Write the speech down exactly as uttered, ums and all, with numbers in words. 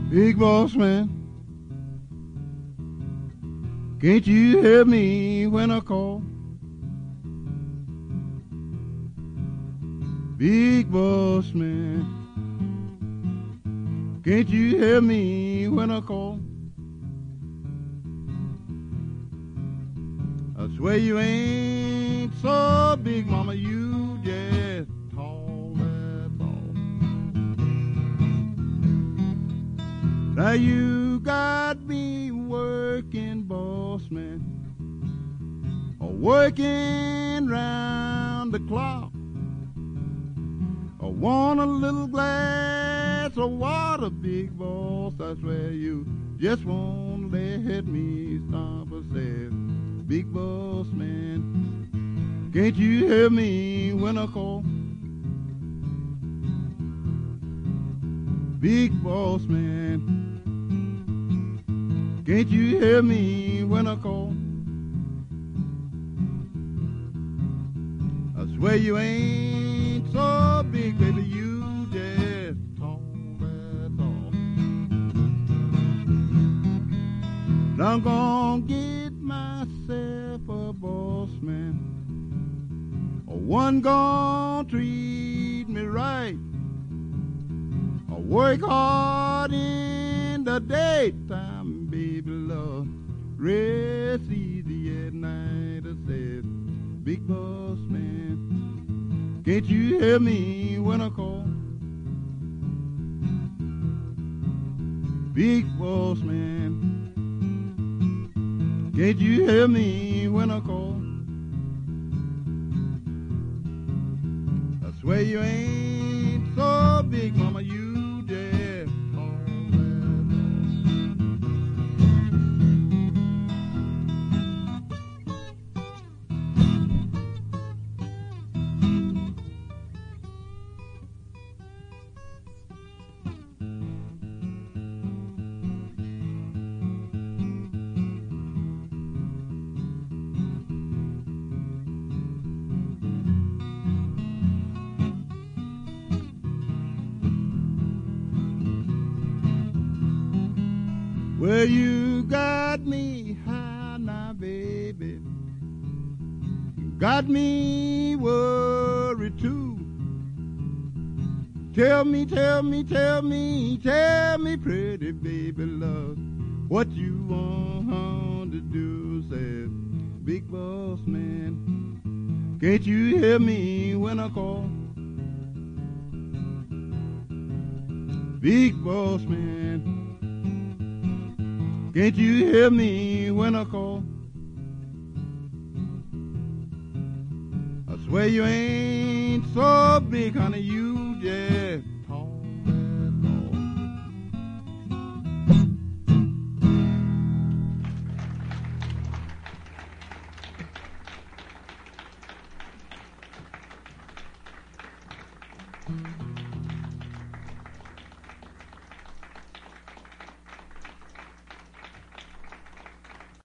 Big boss man, can't you hear me when I call? Big boss man, can't you hear me when I call? I swear you ain't so big, mama, you just tall, that's all. Now you got me working, boss man, working round the clock. I want a little glass of water, big boss. I swear you just won't let me stop. I said, big boss man, can't you hear me when I call? Big boss man, can't you hear me when I call? I swear you ain't so big, baby, you just tall, that's all. Now I'm gonna get myself a boss man, one gonna treat me right. I work hard in the daytime, baby, love, rest easy at night. I said, big boss man, can't you hear me when I call? Big boss man, can't you hear me when I call? I swear you ain't so big, mama, you just tall, that's well, you got me high now, baby. Got me worried too. Tell me, tell me, tell me, tell me, pretty baby love, what you want to do, said big boss man. Can't you hear me when I call? Big boss man, can't you hear me when I call? I swear you ain't so big, honey, you just tall, that's all. Mm-hmm.